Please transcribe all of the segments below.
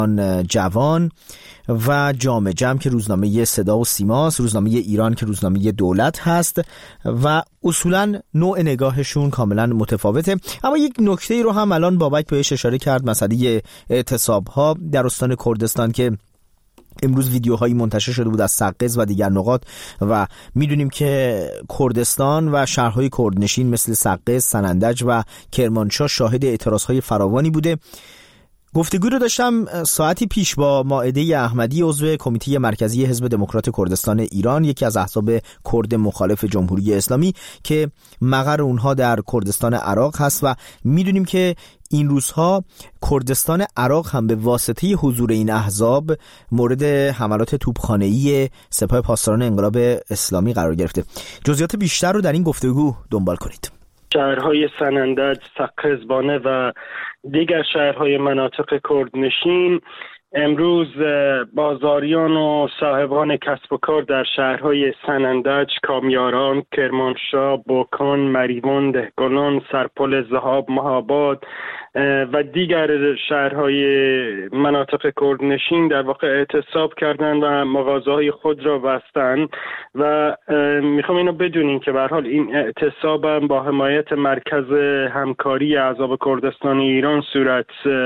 جوان و جامعه جمع که روزنامه صدا و سیماست، روزنامه ایران که روزنامه دولت هست و اصولا نوع نگاهشون کاملا متفاوته. اما یک نکته رو هم الان بابک بهش اشاره کرد، مسئله اعتصاب‌ها در استان کردستان که امروز ویدیوهایی منتشر شده بود از سقز و دیگر نقاط و میدونیم که کردستان و شهرهای کردنشین مثل سقز، سنندج و کرمانشاه شاهد اعتراضهای فراوانی بوده. گفتگو رو داشتم ساعتی پیش با مائده احمدی، عضو کمیته مرکزی حزب دموکرات کردستان ایران، یکی از احزاب کرد مخالف جمهوری اسلامی که مقر اونها در کردستان عراق هست و میدونیم که این روزها کردستان عراق هم به واسطه حضور این احزاب مورد حملات توپخانه‌ای سپاه پاسداران انقلاب اسلامی قرار گرفته. جزئیات بیشتر رو در این گفتگو دنبال کنید. شهرهای سنندج، سقزبانه و دیگر شهرهای مناطق کردنشین امروز بازاریان و صاحبان کسب و کار در شهرهای سنندج، کامیاران، کرمانشاه، بوکان، مریوان، دهقان، سرپل ذهاب، مهاباد و دیگر شهرهای مناطق کردنشین در واقع اعتصاب کردند و مغازه‌های خود را بستند و میخوام اینو بدونین که به هر حال این اعتصاب هم با حمایت مرکز همکاری احزاب کردستان ایران صورت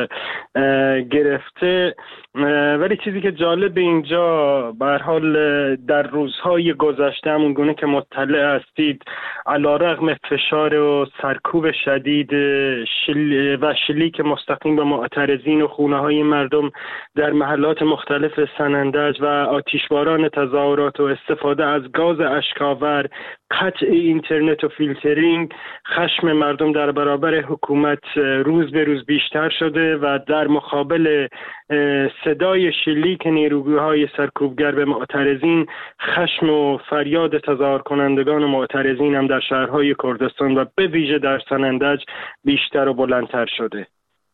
گرفته. ولی چیزی که جالب اینجا به هر حال در روزهای گذشته همون گونه که مطلع هستید علیرغم فشار و سرکوب شدید و شلیک مستقیم به معترضین و خونه‌های مردم در محلات مختلف سنندج و آتشباران تظاهرات و استفاده از گاز اشک‌آور، قطع اینترنت و فیلترینگ، خشم مردم در برابر حکومت روز به روز بیشتر شده و در مقابل صدای شلیک نیروهای سرکوبگر به معترضین، خشم و فریاد تظاهر کنندگان و معترضین هم در شهرهای کردستان و به ویژه در سنندج بیشتر و بلندتر شده.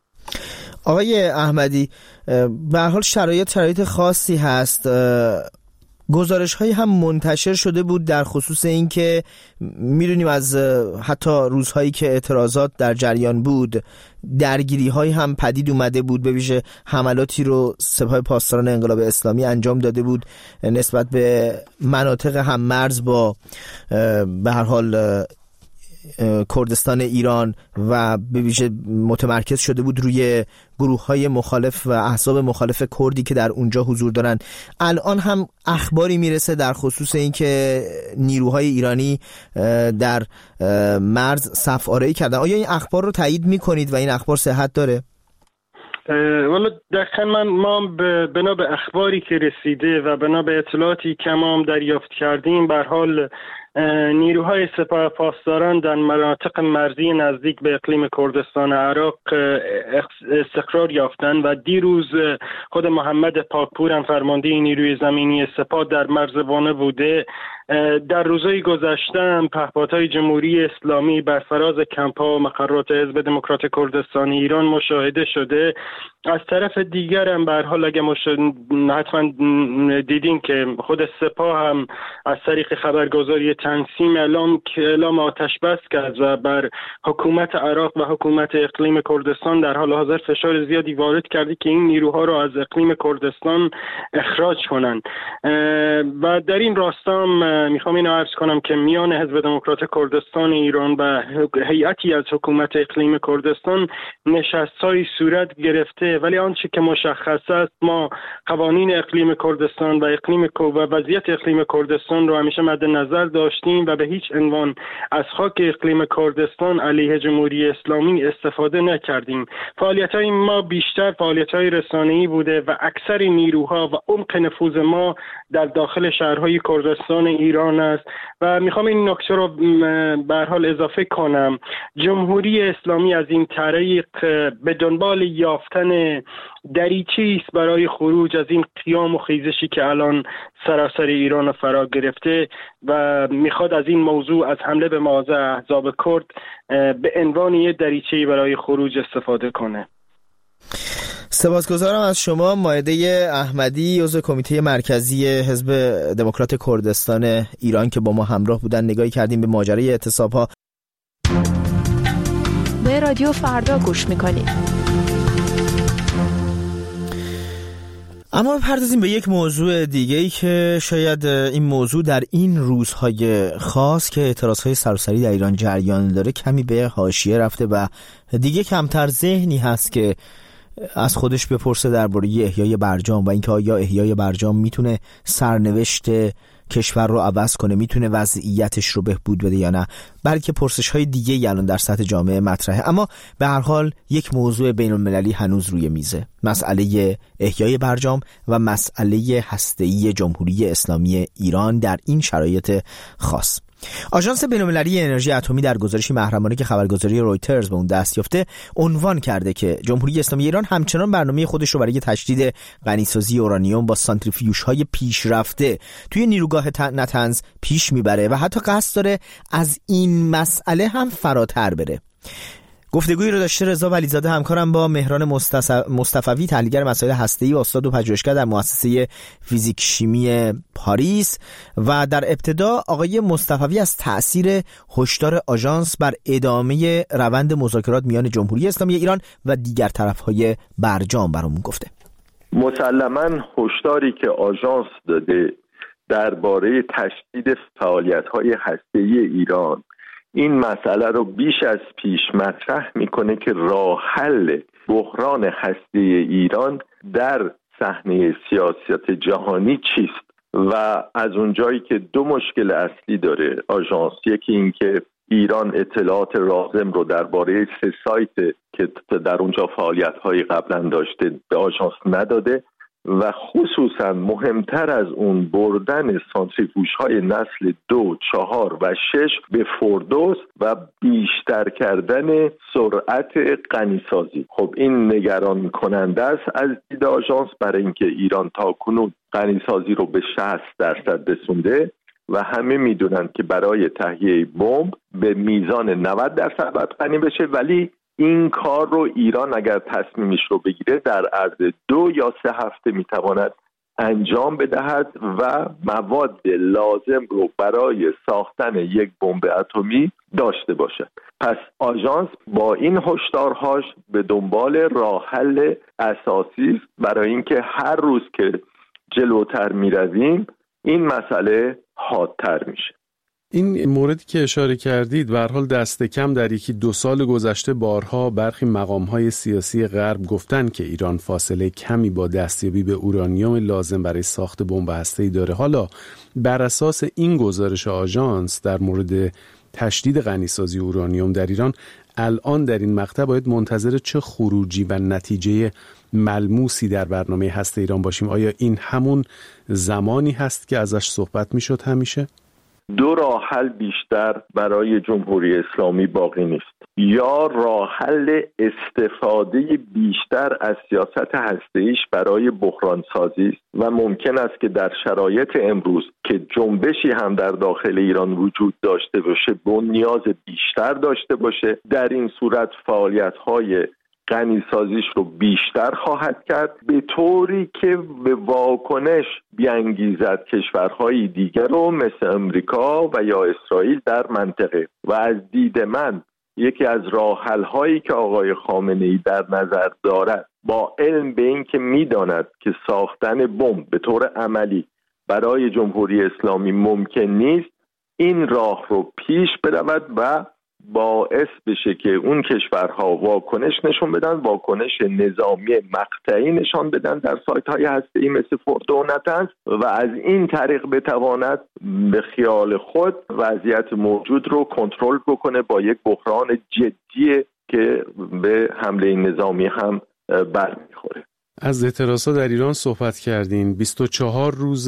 آقای احمدی، به هر حال شرایط خاصی هست. گزارش هایی هم منتشر شده بود در خصوص این که میدونیم از حتی روزهایی که اعتراضات در جریان بود درگیری هایی هم پدید اومده بود، به ویژه حملاتی رو سپاه پاسداران انقلاب اسلامی انجام داده بود نسبت به مناطق هممرز با به هر حال کردستان ایران و به ویژه متمرکز شده بود روی گروه‌های مخالف و احزاب مخالف کردی که در اونجا حضور دارن. الان هم اخباری میرسه در خصوص اینکه نیروهای ایرانی در مرز صف‌آرایی کردن. آیا این اخبار رو تایید میکنید و این اخبار صحت داره؟ والا دقیقا ما بنا به اخباری که رسیده و بنا به اطلاعاتی که ما هم دریافت کردیم به هر حال نیروهای سپاه پاسداران در مناطق مرزی نزدیک به اقلیم کردستان عراق استقرار یافتند و دیروز خود محمد پاکپور هم فرمانده نیروی زمینی سپاه در مرز وانه بوده. در روزهای گذشته هم پهپادهای جمهوری اسلامی بر فراز کمپ‌ها و مقرات حزب دموکرات کردستان ایران مشاهده شده. از طرف دیگر هم به هر حال اگه حتما دیدین که خود سپاه هم از طریق خبرگزاری تنسیم اعلام آتش بس کرد و بر حکومت عراق و حکومت اقلیم کردستان در حال حاضر فشار زیادی وارد کرده که این نیروها رو از اقلیم کردستان اخراج کنند. و در این راستا میخوام اینو عرض کنم که میان حزب دموکرات کردستان ایران و هیئتی از حکومت اقلیم کردستان نشست‌های صورت گرفته، ولی آنچه که مشخص است ما قوانین اقلیم کردستان و وضعیت اقلیم کردستان رو همیشه مد نظر داشتیم و به هیچ عنوان از خاک اقلیم کردستان علیه جمهوری اسلامی استفاده نکردیم. فعالیت‌های ما بیشتر فعالیت‌های رسانه‌ای بوده و اکثر نیروها و عمق نفوذ ما در داخل شهرهای کردستان ایران است و میخوام این نکته رو به هر حال اضافه کنم. جمهوری اسلامی از این طریق به دنبال یافتن دریچه‌ای است برای خروج از این قیام و خیزشی که الان سراسر ایران رو فرا گرفته و میخواد از این موضوع، از حمله به مواضع احزاب کرد به عنوان یک دریچه‌ای برای خروج استفاده کنه. سپاسگزارم از شما مائده احمدی، عضو کمیته مرکزی حزب دموکرات کردستان ایران که با ما همراه بودن. نگاهی کردیم به ماجرای اعتصاب‌ها. به رادیو فردا گوش می‌کنید. اما بپردازیم به یک موضوع دیگه‌ای که شاید این موضوع در این روزهای خاص که اعتراضهای سراسری در ایران جریان داره کمی به حاشیه رفته و دیگه کمتر ذهنی هست که از خودش بپرسه درباره احیای برجام و اینکه آیا احیای برجام میتونه سرنوشت کشور رو عوض کنه، میتونه وضعیتش رو بهبود بده یا نه، بلکه پرسش‌های دیگه الان در سطح جامعه مطرحه. اما به هر حال یک موضوع بین‌المللی هنوز روی میزه، مسئله احیای برجام و مسئله هسته‌ای جمهوری اسلامی ایران در این شرایط خاص. آژانس بین‌المللی انرژی اتمی در گزارشی محرمانه که خبرگزاری رویترز به اون دست یافته عنوان کرده که جمهوری اسلامی ایران همچنان برنامه خودش رو برای تجدید غنیسازی اورانیوم با سانتریفیوژهای پیشرفته توی نیروگاه نتنز پیش میبره و حتی قصد داره از این مسئله هم فراتر بره. گفتگویی رو داشته رضا ولیزاده همکارم با مهران مصطفوی، تحلیلگر مسائل هسته‌ای و استاد و پژوهشگر در مؤسسه فیزیک شیمی پاریس، و در ابتدا آقای مصطفوی از تأثیر هشدار آژانس بر ادامه روند مذاکرات میان جمهوری اسلامی ایران و دیگر طرف‌های برجام برامون گفته. مسلماً هشداری که آژانس داده درباره تشدید فعالیت‌های هسته‌ای ایران این مسئله رو بیش از پیش مطرح میکنه که راه حل بحران هسته‌ای ایران در صحنه سیاست جهانی چیست. و از اونجایی که دو مشکل اصلی داره آژانس، یکی این که ایران اطلاعات لازم رو درباره 3 سایت که در اونجا فعالیت‌های قبلا داشته به آژانس نداده، و خصوصا مهمتر از اون بردن سانتریفیوژهای نسل 2، 4 و 6 به فردوس و بیشتر کردن سرعت غنیسازی. خب این نگران کننده است از دید آژانس، برای اینکه ایران تاکنون غنیسازی رو به 60% رسونده و همه میدونن که برای تهیه بمب به میزان 90% باید غنی بشه، ولی این کار رو ایران اگر تصمیمش رو بگیره در عرض 2 یا 3 هفته میتواند انجام بدهد و مواد لازم رو برای ساختن یک بمب اتمی داشته باشد. پس آژانس با این هشدارهاش به دنبال راه حل اساسی است برای اینکه هر روز که جلوتر میرویم این مسئله حادتر میشه. این موردی که اشاره کردید به هر حال دست کم در 1-2 سال گذشته بارها برخی مقام‌های سیاسی غرب گفتن که ایران فاصله کمی با دستیابی به اورانیوم لازم برای ساخت بمب هسته‌ای داره. حالا بر اساس این گزارش آژانس در مورد تشدید غنیسازی اورانیوم در ایران، الان در این مقطع باید منتظر چه خروجی و نتیجه ملموسی در برنامه هسته ایران باشیم؟ آیا این همون زمانی هست که ازش صحبت میشد همیشه؟ 2 راه حل بیشتر برای جمهوری اسلامی باقی نیست. یا راه حل استفاده بیشتر از سیاست هسته‌ایش برای بحران سازی است و ممکن است که در شرایط امروز که جنبشی هم در داخل ایران وجود داشته باشه نیاز بیشتر داشته باشه. در این صورت فعالیت‌های غنیسازیش رو بیشتر خواهد کرد، به طوری که به واکنش بیانگیزد کشورهای دیگر رو مثل امریکا و یا اسرائیل در منطقه. و از دید من یکی از راه حل‌هایی که آقای خامنه‌ای در نظر دارد، با علم به این که می‌داند که ساختن بمب به طور عملی برای جمهوری اسلامی ممکن نیست، این راه رو پیش برود و باعث بشه که اون کشورها واکنش نشون بدن، واکنش نظامی مقطعی نشان بدن در سایت‌های هسته‌ای مثل فردو و نتنز، و از این طریق بتواند به خیال خود وضعیت موجود رو کنترل بکنه با یک بحران جدی که به حمله نظامی هم برمیخوره. از اعتراضات در ایران صحبت کردین. 24 روز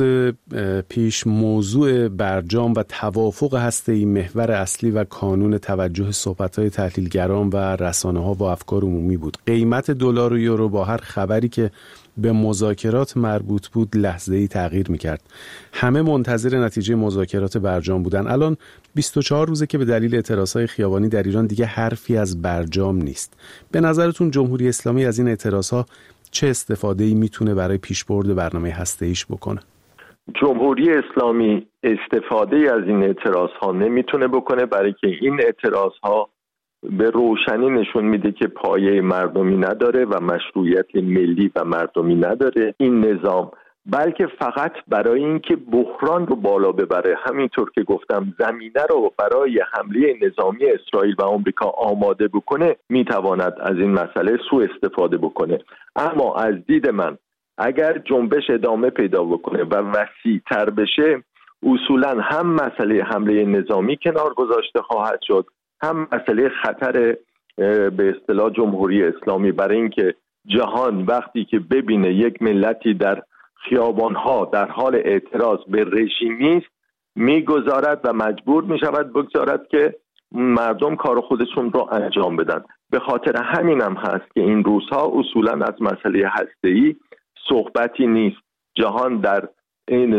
پیش موضوع برجام و توافق هسته‌ای محور اصلی و کانون توجه صحبت‌های تحلیلگران و رسانه‌ها و افکار عمومی بود. قیمت دلار و یورو با هر خبری که به مذاکرات مربوط بود لحظه‌ای تغییر می‌کرد. همه منتظر نتیجه مذاکرات برجام بودن. الان 24 روزه که به دلیل اعتراضهای خیابانی در ایران دیگه حرفی از برجام نیست. به نظرتون جمهوری اسلامی از این اعتراضها چه استفاده‌ای میتونه برای پیشبرد برنامه هسته‌ایش بکنه؟ جمهوری اسلامی استفاده از این اعتراض‌ها نمیتونه بکنه، برای که این اعتراض‌ها به روشنی نشون میده که پایه مردمی نداره و مشروعیت ملی و مردمی نداره این نظام، بلکه فقط برای اینکه بحران رو بالا ببره، همینطور که گفتم زمینه رو برای حمله نظامی اسرائیل و آمریکا آماده بکنه، میتواند از این مسئله سوء استفاده بکنه. اما از دید من اگر جنبش ادامه پیدا بکنه و وسیع‌تر بشه، اصولا هم مسئله حمله نظامی کنار گذاشته خواهد شد، هم مسئله خطر به اصطلاح جمهوری اسلامی، برای اینکه جهان وقتی که ببینه یک ملتی در خیابانها در حال اعتراض به رژیمی است، میگذارد و مجبور میشود بگذارد که مردم کار خودشون رو انجام بدن. به خاطر همین هم هست که این روزها اصولا از مسئله هسته‌ای صحبتی نیست. جهان در این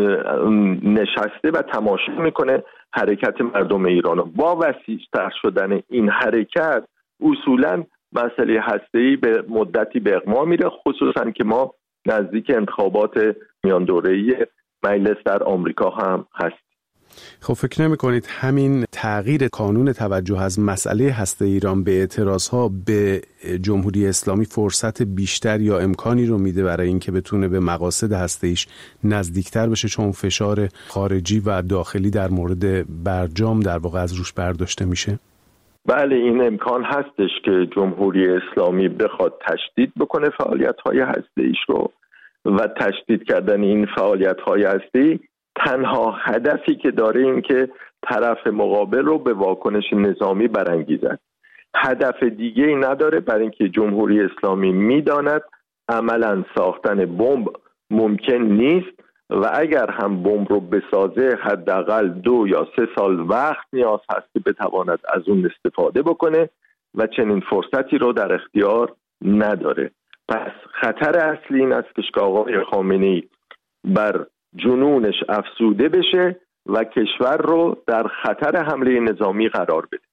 نشسته و تماشا میکنه حرکت مردم ایران. با وسیع‌تر شدن این حرکت اصولا مسئله هسته‌ای به مدتی به اغما میره، خصوصا که ما نزدیک انتخابات میان دوره‌ای مجلس در آمریکا هم هست. خب فکر نمی کنید همین تغییر کانون توجه از مسئله هسته ایران به اعتراضها به جمهوری اسلامی فرصت بیشتر یا امکانی رو میده برای اینکه بتونه به مقاصد هسته ایش نزدیکتر بشه، چون فشار خارجی و داخلی در مورد برجام در واقع از روش برداشته میشه؟ بله، این امکان هستش که جمهوری اسلامی بخواد تشدید بکنه فعالیت‌های هسته‌ایش رو و تشدید کردن این فعالیت‌های هسته‌ای تنها هدفی که داره این که طرف مقابل رو به واکنش نظامی برانگیزد. هدف دیگه ای نداره، برای اینکه جمهوری اسلامی میداند عملاً ساختن بمب ممکن نیست و اگر هم بمب رو بسازه حداقل 2 یا 3 سال وقت نیاز هست که بتواند از اون استفاده بکنه و چنین فرصتی رو در اختیار نداره. پس خطر اصلی این است که آقای خامنه‌ای بر جنونش افسوده بشه و کشور رو در خطر حمله نظامی قرار بده.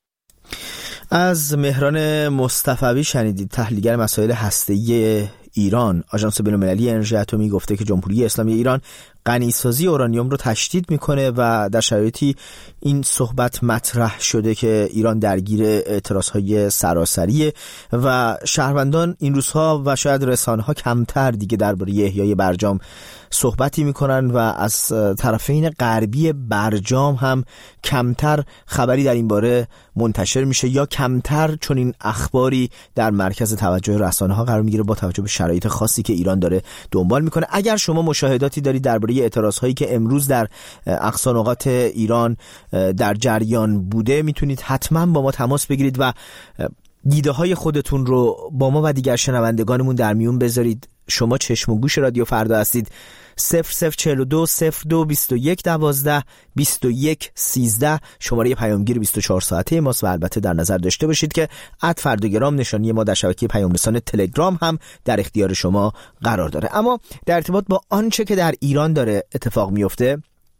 از مهران مصطفوی شنیدید، تحلیلگر مسائل هسته‌ای ایران. آژانس بین‌المللی انرژی اتمی گفته که جمهوری اسلامی ایران غنیسازی اورانیوم رو تشدید میکنه و در شرایطی این صحبت مطرح شده که ایران درگیر اعتراضهای سراسریه و شهروندان این روزها و شاید رسانه‌ها کمتر دیگه درباره احیای برجام صحبتی میکنن و از طرفین غربی برجام هم کمتر خبری در این باره منتشر میشه یا کمتر چون این اخباری در مرکز توجه رسانه‌ها قرار میگیره با توجه به شرایط خاصی که ایران داره دنبال میکنه. اگر شما مشاهداتی دارید درباره اعتراضهایی که امروز در اقصا نقاط ایران در جریان بوده، میتونید حتما با ما تماس بگیرید و دیده های خودتون رو با ما و دیگر شنوندگانمون در میون بذارید. شما چشم و گوش رادیو فردا هستید. 0042 02 21 12 21 13 شماره پیامگیر 24 ساعته ماست و البته در نظر داشته باشید که @فرداگرام نشانی ما در شبکه پیام رسان تلگرام هم در اختیار شما قرار داره. اما در ارتباط با آنچه که در ایران داره اتفاق میفته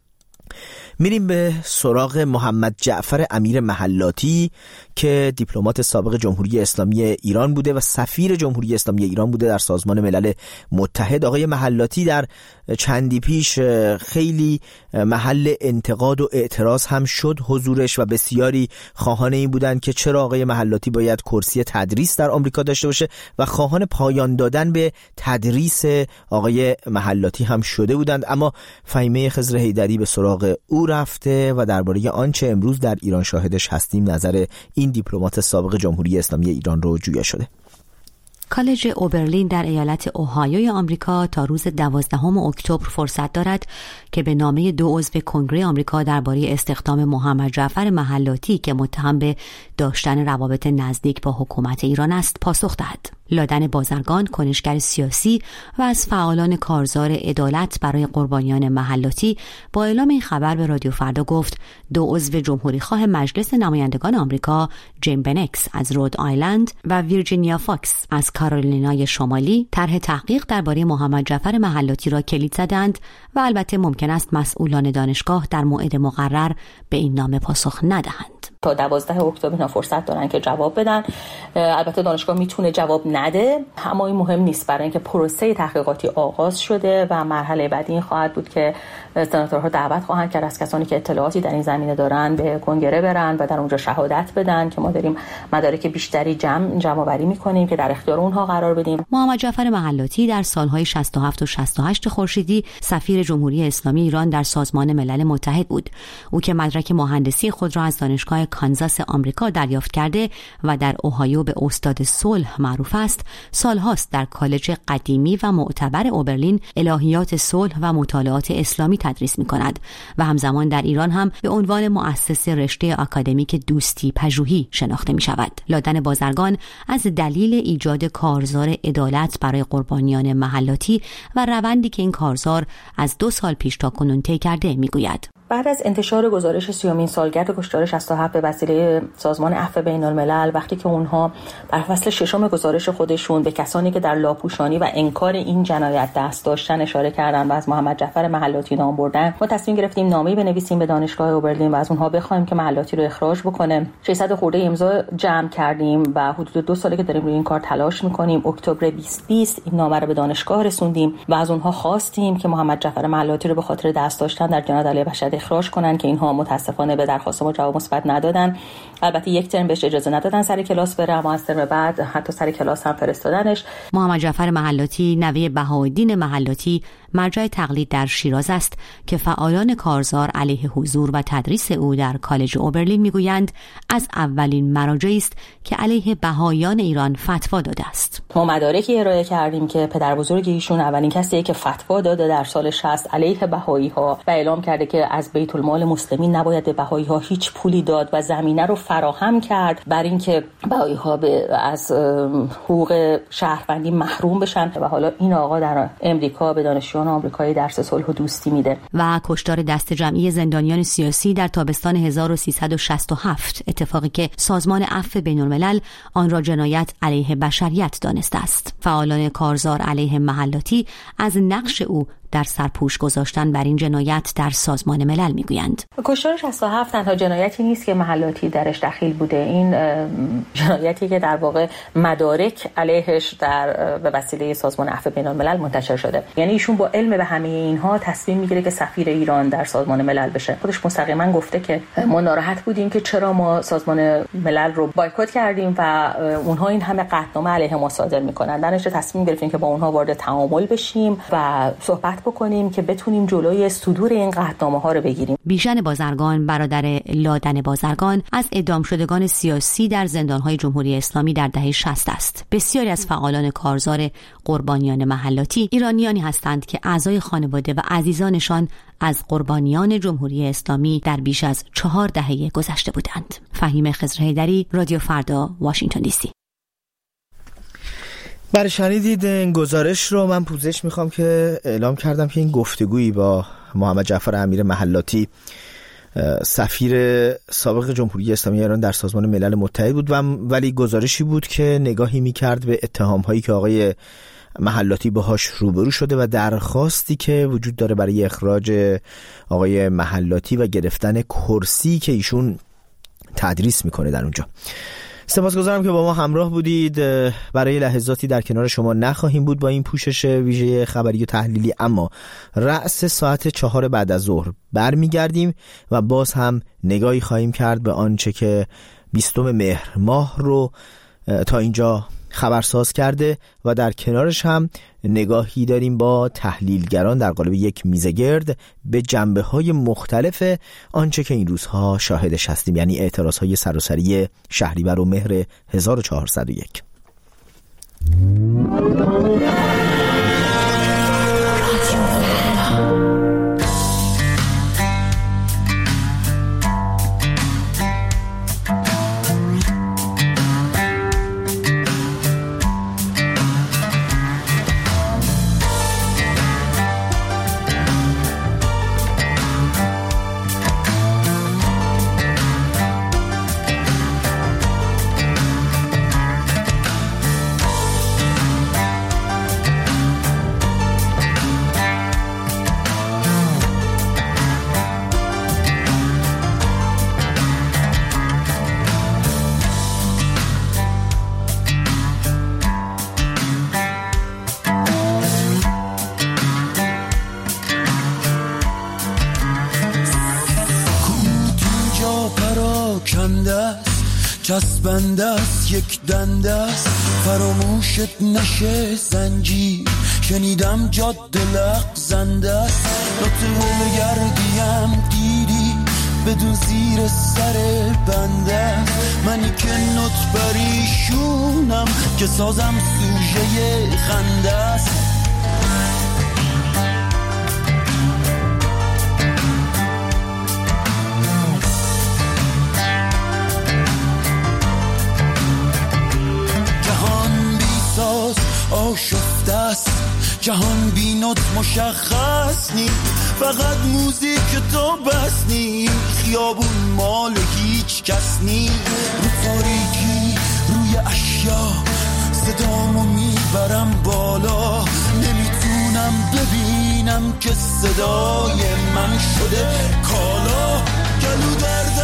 میریم به سراغ محمد جعفر امیر محلاتی که دیپلمات سابق جمهوری اسلامی ایران بوده و سفیر جمهوری اسلامی ایران بوده در سازمان ملل متحد. آقای محلاتی در چندی پیش خیلی محل انتقاد و اعتراض هم شد حضورش و بسیاری خواهان این بودند که چرا آقای محلاتی باید کرسی تدریس در آمریکا داشته باشه و خواهان پایان دادن به تدریس آقای محلاتی هم شده بودند. اما فهیمه خضر حیدری به سراغ او رفته و درباره آنچه امروز در ایران شاهدش هستیم نظر این دیپلمات سابق جمهوری اسلامی ایران رو جویا شده. کالج اوبرلین در ایالت اوهایوی آمریکا تا روز 12 اکتبر فرصت دارد که به نامه 2 عضو کنگره آمریکا درباره استخدام محمد جعفر محلاتی که متهم به داشتن روابط نزدیک با حکومت ایران است پاسخ دهد. لادن بازرگان، کنشگر سیاسی و از فعالان کارزار عدالت برای قربانیان محلاتی با اعلام این خبر به رادیو فردا گفت 2 عضو جمهوری خواه مجلس نمایندگان آمریکا، جیم بنکس از رود آیلند و ویرجینیا فاکس از کارولینای شمالی طرح تحقیق درباره محمد جعفر محلاتی را کلید زدند و البته ممکن است مسئولان دانشگاه در موعد مقرر به این نامه پاسخ ندهند. تا 12 اکتبر اینا فرصت دارن که جواب بدن. البته دانشگاه میتونه جواب نده، اما این مهم نیست برای اینکه پروسه تحقیقاتی آغاز شده و مرحله بعدی این خواهد بود که سناتورها دعوت خواهند کرد از کسانی که اطلاعاتی در این زمینه دارن به کنگره برن و در اونجا شهادت بدن که ما داریم مدارک بیشتری جمع‌آوری می‌کنیم که در اختیار اونها قرار بدیم. محمد جعفر محلاتی در سالهای 67 و 68 خورشیدی سفیر جمهوری اسلامی ایران در سازمان ملل متحد بود. او که مدرک مهندسی خود را از دانشگاه کانزاس آمریکا دریافت کرده و در اوهایو به استاد صلح معروف است، سالهاست در کالج قدیمی و معتبر اوبرلین الهیات صلح و مطالعات اسلامی تدریس می‌کند و همزمان در ایران هم به عنوان مؤسس رشته آکادمیک دوستی پژوهی شناخته می‌شود. لادن بازرگان از دلیل ایجاد کارزار عدالت برای قربانیان محلاتی و روندی که این کارزار از 2 سال پیش تا کنون طی کرده می‌گوید. بعد از انتشار گزارش 30مین سالگرد کشتار 67 به وسیله سازمان عفو بین‌الملل، وقتی که اونها در فصل 6 گزارش خودشون به کسانی که در لاپوشانی و انکار این جنایت دست داشتن اشاره کردن و از محمد جعفر محلاتی نام بردن، ما تصمیم گرفتیم نامه‌ای بنویسیم به دانشگاه اوبرلین و از اونها بخوایم که محلاتی رو اخراج بکنه. 600 خورده امضا جمع کردیم و حدود 2 ساله که داریم روی این کار تلاش می‌کنیم. اکتبر 2020 این نامه رو به دانشگاه رسوندیم و از اونها خواستیم که محمد جعفر محلاتی رو به خاطر دست داشتن در جنایت علیه بشر اخراج کنن که اینها متاسفانه به درخواست ما جواب مثبت ندادن. البته یک ترم بهش اجازه ندادن سر کلاس بره، اما از ترم بعد حتی سر کلاس هم فرستادنش. محمد جعفر محلاتی نوه بهاءالدین محلاتی مرجع تقلید در شیراز است که فعالان کارزار علیه حضور و تدریس او در کالج اوبرلین میگویند از اولین مراجعی است که علیه بهائیان ایران فتوا داده است. ما مدارکی ارائه کردیم که پدربزرگ ایشون اولین کسیه که فتوا داده در سال 60 علیه بهائی‌ها و اعلام کرده که از بیت المال مسلمین نباید به بهائی‌ها هیچ پولی داد و زمینه رو فراهم کرد بر اینکه بهائی‌ها از حقوق شهروندی محروم بشن و حالا این آقا در امریکا به دانشجویان آمریکایی درس صلح و دوستی میده. و کشتار دست جمعی زندانیان سیاسی در تابستان 1367، اتفاقی که سازمان عفو بین‌الملل آن را جنایت علیه بشریت دانسته است. فعالان کارزار علیه محلاتی از نقش او در سرپوش گذاشتن بر این جنایت در سازمان ملل میگویند. کشتار 67 تنها جنایتی نیست که محلاتی درش دخیل بوده. این جنایتی که در واقع مدارک علیهش به وسیله سازمان عفو بین‌الملل منتشر شده. یعنی ایشون با علم به همه اینها تصمیم میگیره که سفیر ایران در سازمان ملل بشه. خودش مستقیما گفته که ما ناراحت بودیم که چرا ما سازمان ملل رو بایکوت کردیم و اونها این همه قطعنامه علیه ما صادر میکنن. درش تصمیم گرفتیم که با اونها وارد تعامل بشیم و صحبت بکنیم که بتونیم جلوی صدور این قطعنامه‌ها رو بگیریم. بیژن بازرگان، برادر لادن بازرگان، از اعدام شدگان سیاسی در زندان‌های جمهوری اسلامی در دهه 60 است. بسیاری از فعالان کارزار قربانیان محلاتی ایرانیانی هستند که اعضای خانواده و عزیزانشان از قربانیان جمهوری اسلامی در بیش از 4 دهه گذشته بودند. فهیم خضرحیدری، رادیو فردا، واشنگتن دی سی. برای شنیدید این گزارش رو. من پوزش میخوام که اعلام کردم که این گفتگویی با محمد جعفر امیر محلاتی، سفیر سابق جمهوری اسلامی ایران در سازمان ملل متحد بود، ولی گزارشی بود که نگاهی میکرد به اتهام‌هایی که آقای محلاتی باهاش روبرو شده و درخواستی که وجود داره برای اخراج آقای محلاتی و گرفتن کرسی که ایشون تدریس میکنه در اونجا. سپاسگزارم که با ما همراه بودید. برای لحظاتی در کنار شما نخواهیم بود با این پوشش ویژه خبری و تحلیلی، اما رأس ساعت 4 بعد از ظهر برمیگردیم و باز هم نگاهی خواهیم کرد به آنچه که 20 مهر ماه رو تا اینجا خبرساز کرده و در کنارش هم نگاهی داریم با تحلیلگران در قالب یک میزه گرد به جنبه‌های مختلف آنچه که این روزها شاهدش هستیم، یعنی اعتراض‌های سراسری شهریور و مهر 1401. چسبنده است یک دنده است فراموشت نشه زنجیر شنیدم جاده لغزنده است نطول گردیم دیدی بدون زیر سر بنده منی که نط بریشونم که سازم سوژه خنده است جهان بی ساز آشفته است جهان بی نوت مشخص نی فقط موزیک تو بس نی خیابون مال هیچ کس نی رو تاریکی روی اشیا صدامو میبرم بالا نمیتونم ببینم که صدای من شده کالا گلو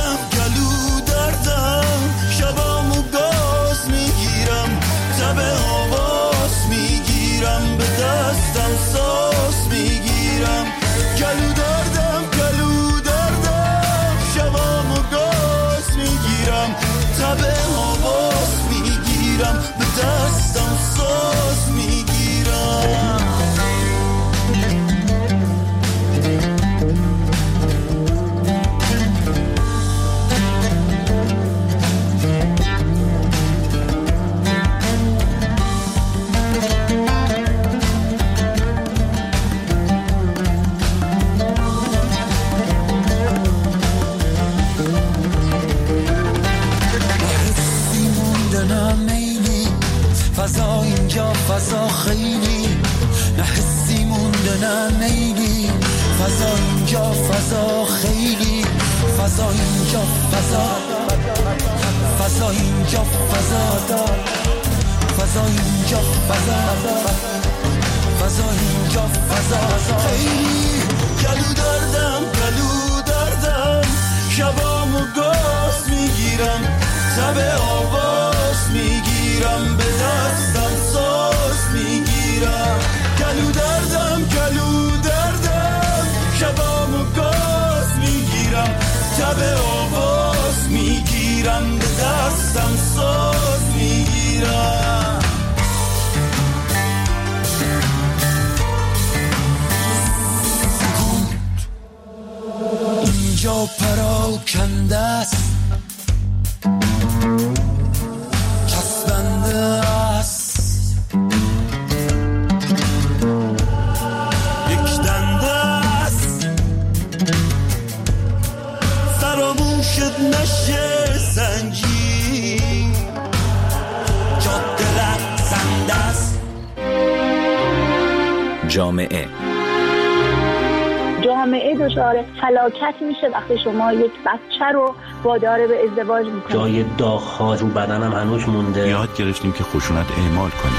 دردم شبامو گاز میگیرم تب آواز میگیرم به دستم ساز میگیرم گلو دردم شبامو گاز میگیرم تب آواز میگیرم به دستم ساز میگیرم فضا اینجا فضا خیلی نه حسی مونده نه میلی فضا اینجا فضا خیلی فضا اینجا فضا اینجا فضا اینجا فضا اینجا فضا خیلی گلو دردم شبامو گاز میگیرم تب آواز میگیرم به دستم ساز میگیرم گلو دردم شبامو گاز میگیرم تب آواز میگیرم به دستم ساز میگیرم اینجا پراکنده است چسبنده است یک دنده است فراموشت نشه زنجیر جاده لغزنده است جامعه دچار فلاکت میشه وقتی شما یک بچه رو وادار به ازدواج میکنید. جای داغ‌ها رو بدنم هنوز مونده. یاد گرفتیم که خشونت اعمال کنیم.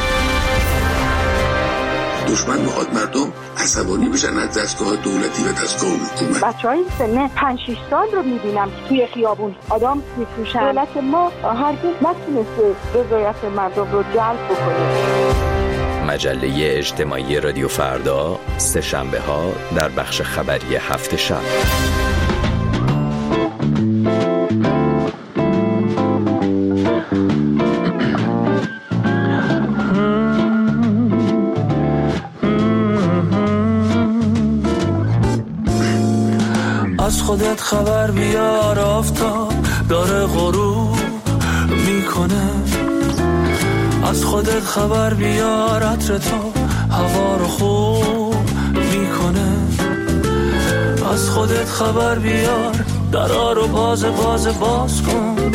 دشمن میخواد مردم عصبانی بشن از دستگاه دولتی و دستگاه حکومت. بچهای سن 5-6 سال رو میبینم توی خیابون آدم میفروشن. دولت ما هرگز نتونسته رضایت مردم رو جلب بکنه. مجله اجتماعی رادیو فردا سه شنبه ها در بخش خبری هفت شب. از خودت خبر بیار آفتاب داره غروب میکنه از خودت خبر بیار عطر تو هوا رو خوب میکنه از خودت خبر بیار درا رو باز کن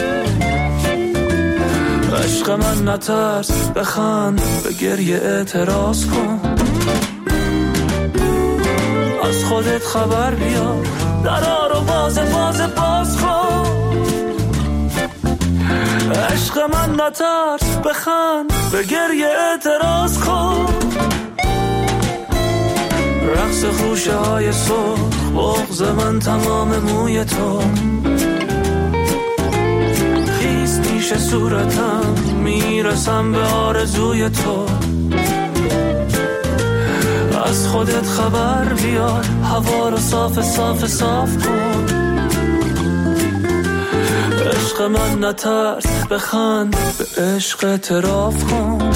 عشق من نترس بخند به گریه اعتراض کن از خودت خبر بیار درا رو باز کن عشق من نترس بخند به گریه اعتراض کن رقص خوشه های سرخ بغض من تمام موی تو خیس پیش صورتم میرسم به آرزوی تو از خودت خبر بیار هوا رو صاف کن عشق من نترس بخند به عشق اعتراف کن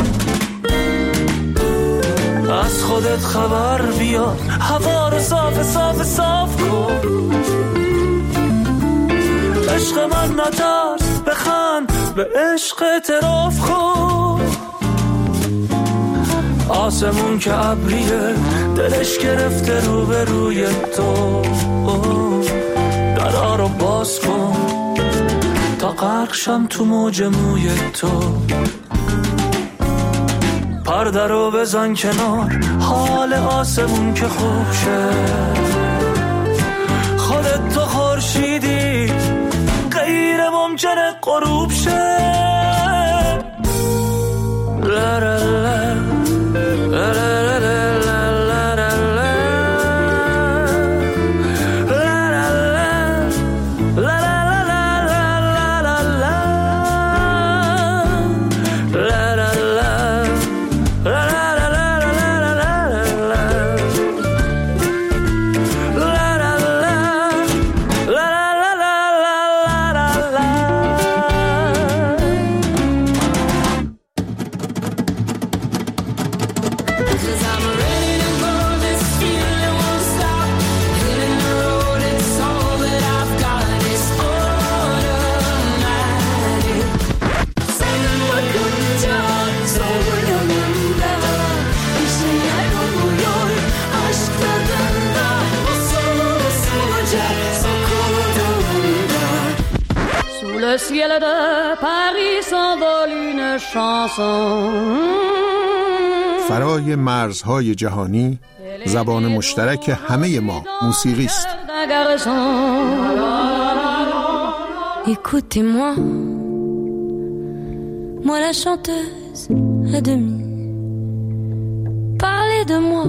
از خودت خبر بیار هوا رو صاف کن عشق من نترس بخند به عشق اعتراف کن آسمون که ابریه دلش گرفته رو به روی تو درا رو باز کن تا غرق شم تو موج موی تو پرده رو بزن کنار حال آسمون که خوب شه خودت تو خورشیدی غیر ممکنه غروب شه لا لا لا لا لا لا لا Le ciel de Paris s'envole une chanson. فرای مرزهای جهانی زبان مشترک همه ما موسیقی است. Écoutez-moi, moi la chanteuse à demi. Parlez de moi,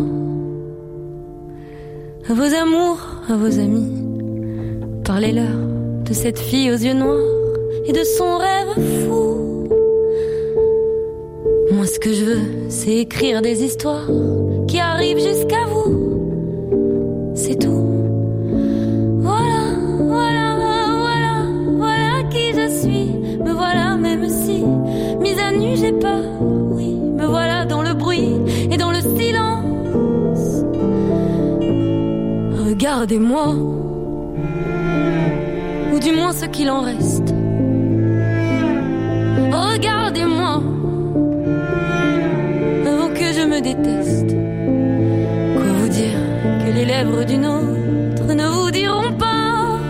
à vos amours, à vos amis. Parlez-leur de cette fille aux yeux noirs et de son rêve fou. Moi ce que je veux c'est écrire des histoires qui arrivent jusqu'à vous. C'est tout. Voilà, voilà, voilà, voilà qui je suis. Me voilà même si mise à nu j'ai peur. Oui, me voilà dans le bruit et dans le silence. Regardez-moi, ou du moins ce qu'il en reste. Regardez-moi avant que je me déteste. Quoi vous dire que les lèvres d'une autre ne vous diront pas.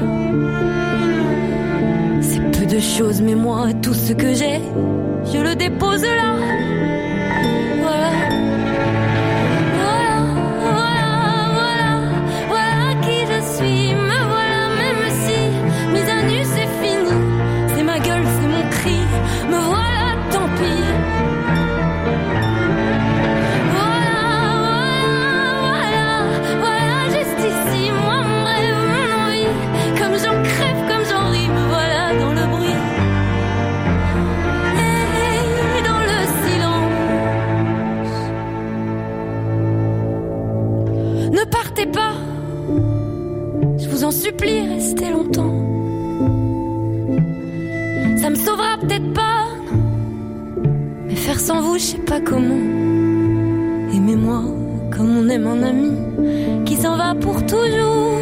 C'est peu de choses mais moi tout ce que j'ai je le dépose là. Voilà. Voilà, voilà, voilà, voilà qui je suis. Me voilà même si mise à nu c'est fini. C'est ma gueule, c'est mon cri. Me voilà, tant pis. Voilà, voilà, voilà, voilà, juste ici. Moi, mon rêve, mon envie. Comme j'en crève, comme j'en ris. Me voilà dans le bruit. Et dans le silence. Ne partez pas. Je vous en supplie, restez longtemps. Ça me sauvera peut-être pas, non. Mais faire sans vous, je sais pas comment. Aimez-moi comme on aime un ami qui s'en va pour toujours.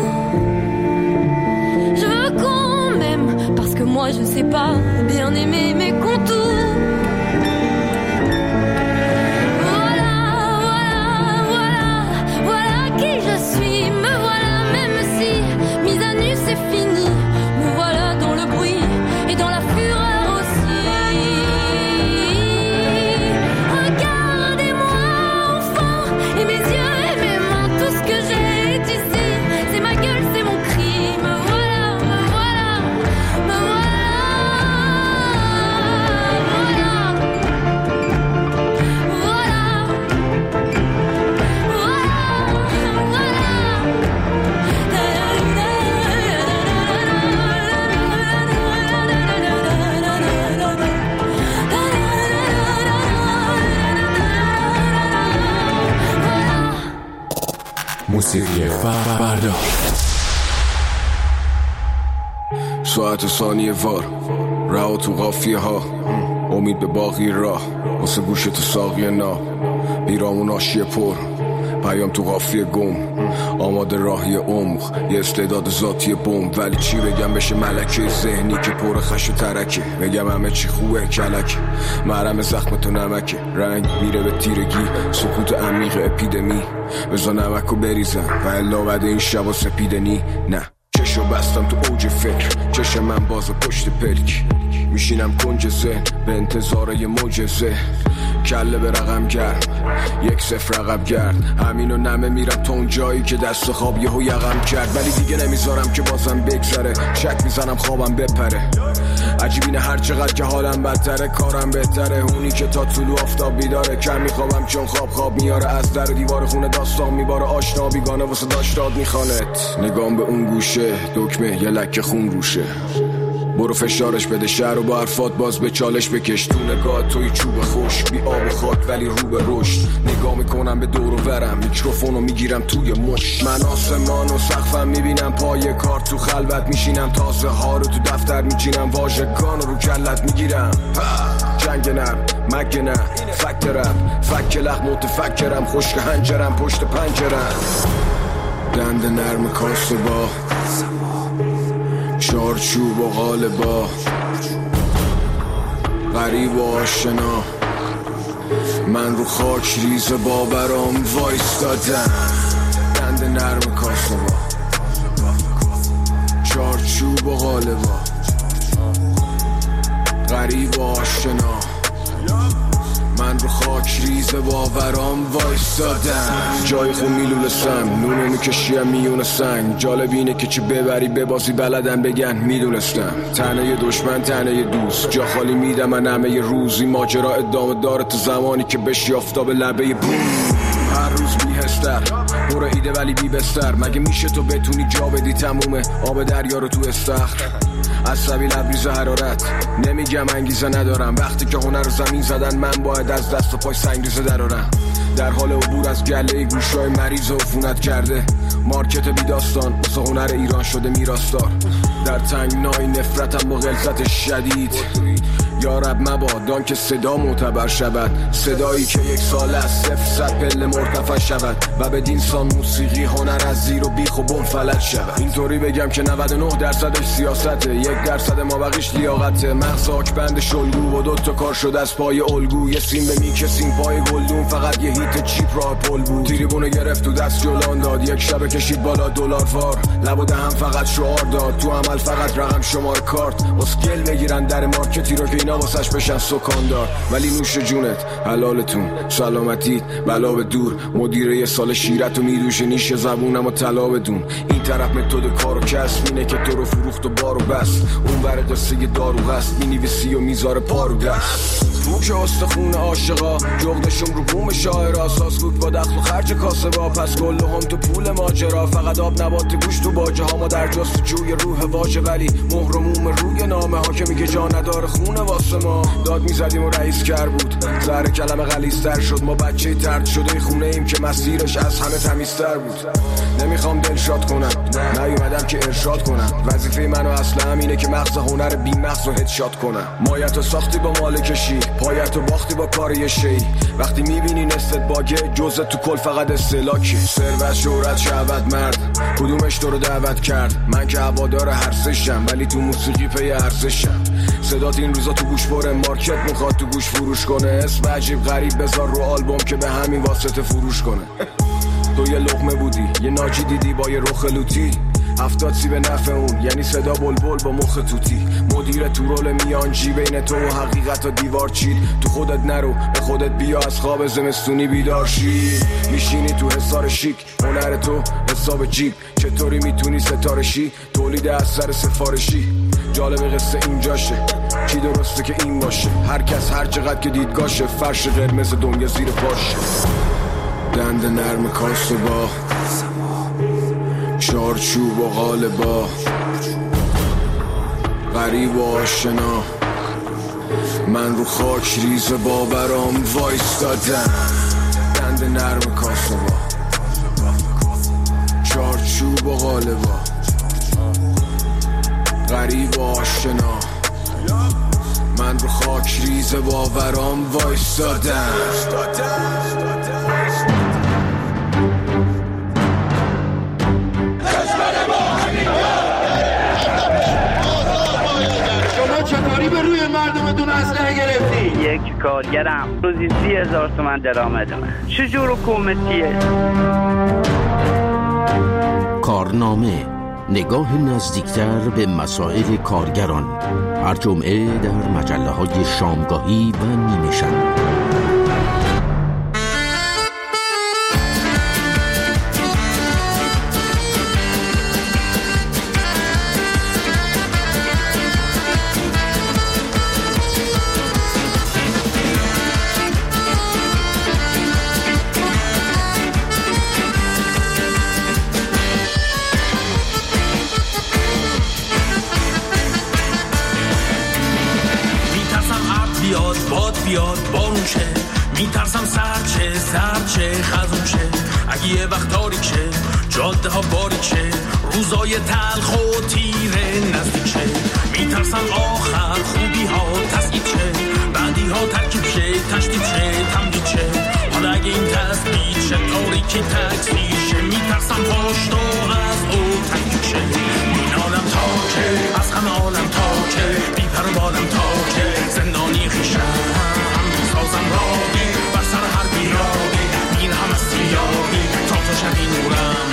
Je veux qu'on m'aime parce que moi je sais pas bien aimer mes contours. Voilà, voilà, voilà, voilà qui je suis. Me voilà même si mise à nu c'est fini. Me voilà dans le bruit et dans la fureur aussi. Regardez-moi enfant et mes yeux et mes mains. Tout ce que j'ai est ici. C'est ma gueule, c'est mon cri. Me voilà, me voilà, me voilà. موسیقی فردا ساعت ثانیه وار رها تو قافیه ها، امید به باقی راه واسه گوش تو ساقیه نا، بیرامون آشیه پر پیام تو قافیه گم، آماده راهی عمق یه استعداد ذاتی بم. ولی چی بگم بشه ملکه ذهنی که پر خش و ترکه، بگم همه چی خوبه کلک، محرم زخم تو نمکه، رنگ میره به تیرگی، سکوت عمیق اپیدمی، بزا نمکو بریزم و الا بعد این شب و سپیدنی. نه چشو بستم تو اوج فکر، چشم من باز پشت پلک، میشینم کنج ذهن به انتظار یه معجزه، کله به رقم گرد 1-0 رقم گرد، همینو نمه میرم تا اون جایی که دست خواب یهو یقم کرد، ولی دیگه نمیذارم که بازم بگذره، شک میزنم خوابم بپره، عجیبینه هر چقدر که حالم بدتره کارم بهتره، اونی که تا طلوع آفتاب بیداره، کم میخوابم چون خواب میاره، از در دیوار خونه داستان میباره، آشنا بیگانه واسه داشتاد میخوانت، نگام به اون گوشه دکمه یه لکه خون روشه، برو فشارش بده شهر و با حرفات باز به چالش بکش، تو نگاه توی چوب خوش بی آب خاک ولی رو به رشد، نگاه میکنم به دور و برم میکروفونو میگیرم توی مش، من آسمان و سقفم میبینم پای کار، تو خلوت میشینم تازه ها رو تو دفتر میچینم، واژگان رو کلت میگیرم، جنگ نرم مگه نه فکرم فک لخ متفکرم، خشک هنجرم پشت پنجرم، دند نرم کاسه با چارچوب و غالبا، غریب و آشنا، من رو خاک ریز باورام وایستادم، دند نرم کاسه با چارچوب و غالبا، غریب و آشنا، من رو خاک ریز باورام وایستادم، جای خون میلولستم نونو میکشیم میون سنگ، جالب اینه که چه ببری ببازی بلدم بگن میدونستم، تنه دشمن تنه دوست، جا خالی میدم من همه روزی، ماجرا ادامه داره تو زمانی که بشی آفتاب لبه بوم، هر روز بیهستر برو ایده ولی بی بستر، مگه میشه تو بتونی جا بدی تمومه آب دریا رو تو استخر، عصبی لبریز حرارت نمیگم انگیزه ندارم، وقتی که هنر زمین زدن من باید از دست و پای سنگریزه درارم، در حال عبور از گله گوشای مریض و عفونت کرده، مارکت بی داستان واسه هنر ایران شده میراثدار، در تنگنای نفرتم با غلظت شدید، یا رب مبادان که صدا معتبر شود، صدایی که یک سال از 0 پله مرتفع شود و به دینسان موسیقی هنر از زیر و بیخ و بم فلج شود، اینطوری بگم که 99% سیاسته، 1% ما بقیش لیاقته، مغز آکبند شلگو و 2 تا کار شده از پای الگو، یه سیم به میکسیم پای گلدون، فقط یه هیت چیپ راه پل بود، تریبونه گرفت تو دست جلان داد، یک شب کشید بالا دلار وار، لب و دهم فقط شعار داد، تو عمل فقط رقم شماره کارت، اسکل میگیرن در مارکتی رو که اینا واسش بشن سکاندار، ولی نوش جونت حلالتون سلامتیت بلا به دور، مدیره یه سال شیرتو میدوشه نیش زبونم و طلا بدون، این طرف متد کار و کسب اینه که تو رو فروخت و بارو بست، اون ور قصه دارو هست مینویسی و میذاره پارو دست، تو که استخون عاشقا جغدشون رو بوم شاعر، اساس بود با دخل و خرج کاسه با، پس گل هم تو پول ماجرا، فقط آب نبات گوش تو باجه ها، ما در جستجوی روح واژه، ولی مهر و موم روی نامه ها که میگه جا نداره خونه واسه ما، داد میزدیم و رئیس کر بود، زهر کلمه غلیظ‌تر شد، ما بچه طرد شده خونه ایم که مسیرش از همه تمیزتر بود، نمیخوام دلشاد کنم نیومدم که ارشاد کنم، وظیفه منو اصلا همینه که مغز هنر بی مغز رو هدشات کنم، مایتو ساختی با مالکشی پایتو باختی با کار یه شی، وقتی میبینی نستت باگه جزء تو کل فقط استلاکی، ثروت شهرت شهوت مرد کدومش تو رو دعوت کرد، من که هوادار هر سشم ولی تو موسیقی پی ارزشم، صدات این روزا تو گوش بره، مارکت میخواد تو گوش فروش کنه، اسم عجیب غریب بذار رو آلبوم که به همین واسطه فروش کنه، تو یه لقمه بودی یه ناجی دیدی با یه رخ لوتی، 70 سی به نفع اون یعنی صدا بلبل با مخ توتی، مدیر تو رول میانجی بین تو و حقیقت و دیوار چید، تو خودت نرو به خودت بیا از خواب زمستونی بیدار شی، میشینی تو حصار شیک هنر تو حساب جیب، چطوری میتونی ستاره شی تولید اثر سفارشی، جالب قصه اینجاشه چی درسته که این باشه، هر کس هر چقدر که دیدگاشه، فرش قرمز دنیا زیر پاشه، دند نرم کاسه با چارچوب و غالبا، غریب و آشنا، من رو خاک ریز باورام وایستادم، دند نرم کاسه با چارچوب و غالبا، غریب و آشنا، من رو خاک ریز باورام وایستادم. چطوری به روی مردمتون اسلحه گرفتی؟ یک کارگرم روزی 30,000 تومان درآمدمه. چجور حکومتیه؟ کارنامه، نگاه نزدیکتر به مسائل کارگران، هر جمعه در مجله‌های شامگاهی و نیمه شب. بیاد بارون شه، میترسم سرد شه خزون شه، اگه یه وقت تاریک شه، جاده ها باریک شه، روزای تلخ و تیره نزدیک شه، میترسم آخر خوبی ها تسکیب شه، بعدی ها ترکیب شه، تشدید شه، تمدید شه، حالا اگه این تسبیل شه، تاریکی تکثیر شه، میترسم پاشت و از او تکیب شه، این عالم تاکه، از همه عالم تاکه، بی پر و بالم تاکه، زندانی خیشم سازم راهی بر سر هر بیراهی، میرهم از سیاهی تا تو شبی نورم.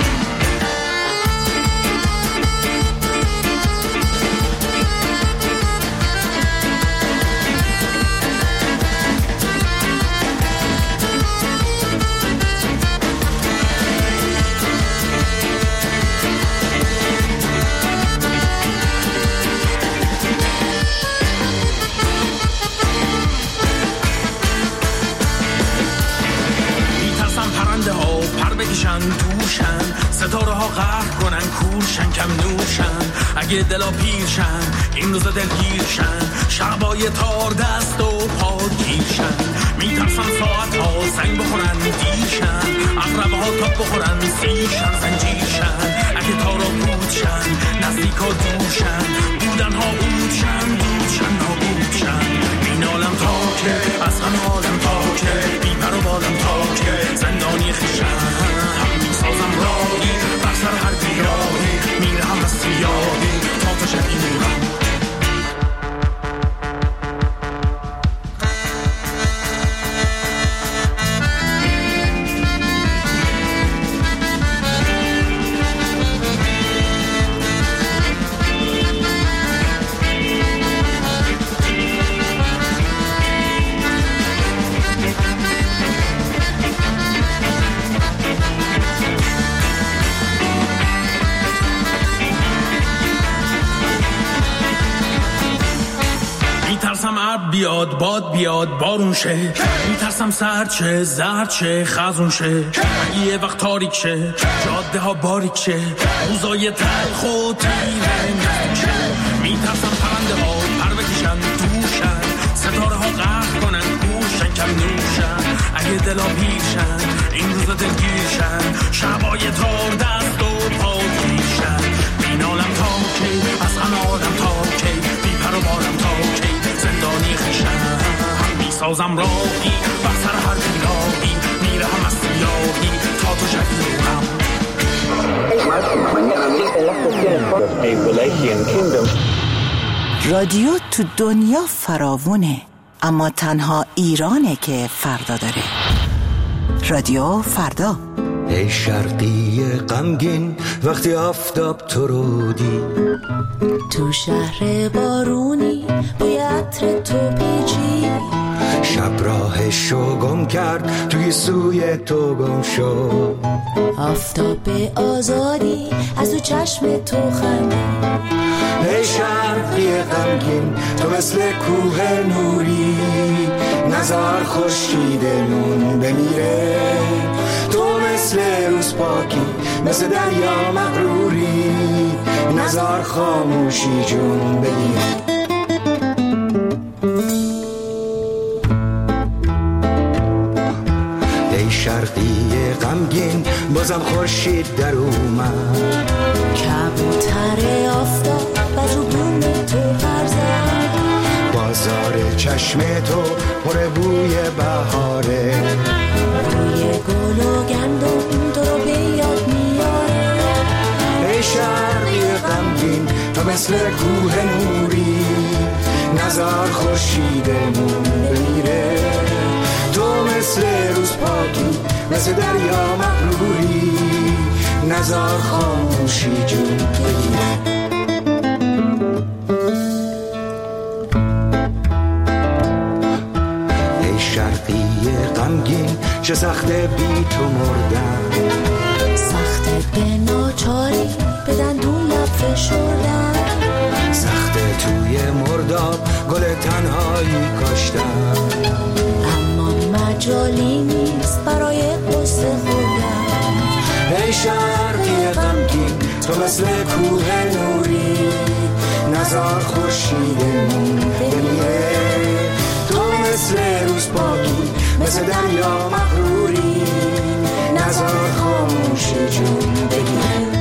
توشن ستاره ها قهر کنن کورشن کم نوشن، اگه دلا پیرشن این روزا دلگیرشن، شبای تار دست و پا گیرشن، میترسن ساعت ها سنگ بخورن دیرشن، اقربه ها تاب بخورن سیرشن زنجیرشن، اگه تارا بودشن نزدیک ها دورشن، بودن ها بودشن بودشن نابودشن، این عالم تاکه از همه عالم تاکه، بی پر و بالم تاکه، زندانی خیشن سازم راهی بر سر هر بیراهی، میرهم از سیاهی تا تو شبی نورم. بیاد باد بیاد بارون شه، میترسم سرد شه زرد شه خزون شه، یه وقت تاریک شه، جاده ها باریک شه، روزای تلخ و تیره نزدیک شه، میترسم پرنده ها پر بکشن توشن، ستاره ها قهر کنن کورشن کم نوشن، اگه دلا پیرشن این روزا دلگیرشن، شبای تار دست و پا گیرشن، این عالم تاکی از همه عالم تاکی، بی پر و بالم تاکی، زندانی خیشم میسازم راهی بر سر هر بیراهی، میرهم از سیاهی تا تو شبی نورم. رادیو تو دنیا فراوونه، اما تنها ایرانه که فردا داره. رادیو فردا. ای شرقی غمگین وقتی آفتاب تو رو دید، تو شهر بارونی بوی عطر تو پیچی، شب راهشو گم کرد توی سوی تو گم شد، آفتاب آزادی از او چشم تو خندید. ای شرقی غمگین تو مثل کوه نوری، نزار خورشیدمون بمیره، تو مثل روز پاکی مثل دریا مغروری، نزار خاموشی جون بگیر. ای شرقی غمگین بازم خورشید در اومد، کبوتر آفتاب از او بوم رخسار چشم تو پر بوی بهاره، بوی گل و گندم تو رو به یاد میاره. ای شرقی غمگین تو مثل کوه نوری، نزار خورشیدمون بمیره. تو مثل روز پاکی مثل دریا مغروری، نزار خاموشی جون بگیره. ای شرقی غمگین چه سخته بی تو مردن، سخته به ناچاری به دندون لب فشردن، سخته توی مرداب گل تنهایی کاشتن، اما مجالی نیست برای قصه خوردن. ای شرقی غمگین تو مثل کوه نوری، نزار خورشیدمون بمیره. تو مثل روز پاکی مثل دریا مغروری، نزار خاموشی جون بگیره.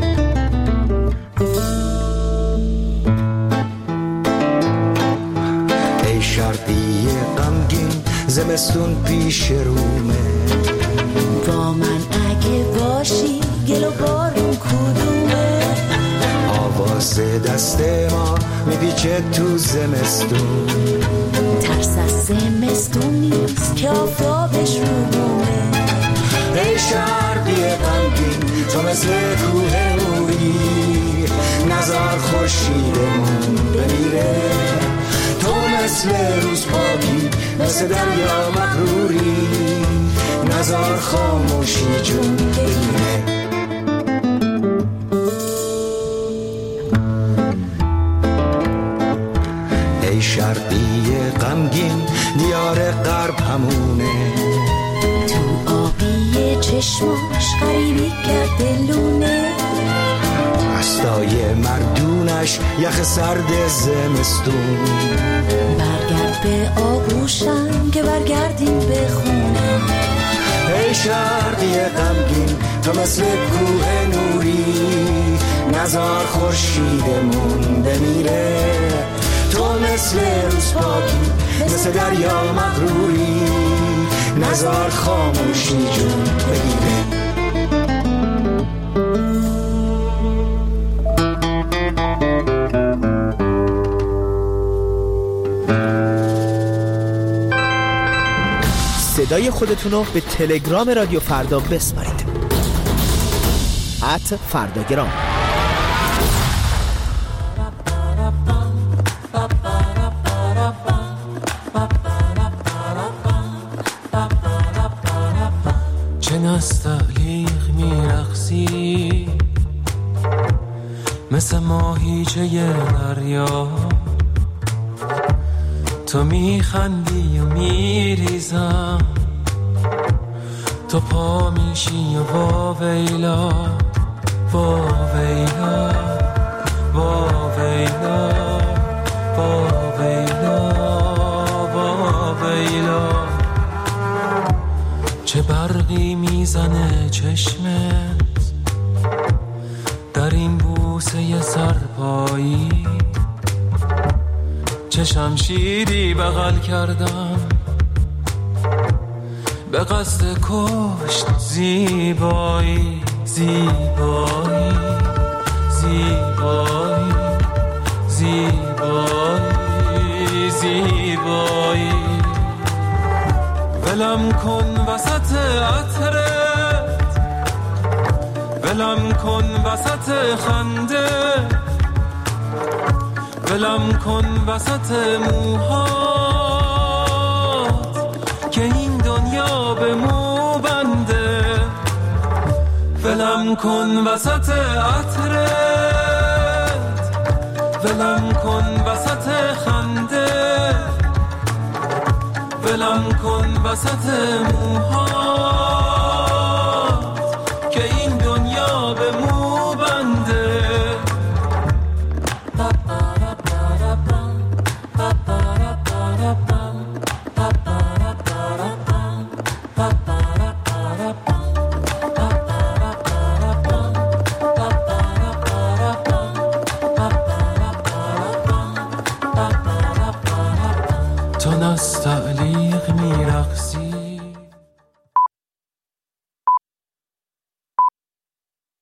ای شرقی غمگین زمستون پیش رومه، با من اگه باشی گل و بارون کدومه. آواز دست ما میپیچه تو زمستون، ترس از زمستون نیست که آفتابش رو بومه. ای شرقی غمگین تو مثل کوه نوری، نزار خورشیدمون بمیره. تو مثل روز پاکی مثل دریا مغروری، نزار خاموشی جون بگیره. ای شرقی غمگین دیار غرب همونه، تو آبی چشماش غریبی کرده لونه. رستای مردونش یخ سرد زمستون، برگرد به آغوشم که برگردیم به خونه. ای شرقی غمگین تو مثل کوه نوری، نزار خورشیدمون بمیره. تو مثل روز پاکی مثل دریا مغروری، نزار خاموشی جون بگیره. صدای خودتونو به تلگرام رادیو فردا بسپارید. @فرداگرام. چه نستعلیق میرقصی مثل ماهیچه دریا، تو میخندی و میریزم، تو پا میشی و واویلا واویلا واویلا واویلا واویلا. چه برقی میزنه چشمت در این بوسه سرپایی، چه شمشیری بغل کردم به قصد کشت زیبایی زیبایی زیبایی زیبایی زیبایی. ولم کن وسط عطرت، ولم کن وسط خنده، ولم کن وسط موهات که این دنیا به مو بنده. ولم کن وسط عطرت، ولم کن وسط خنده، ولم کن وسط موهات که این دنیا به مو بنده.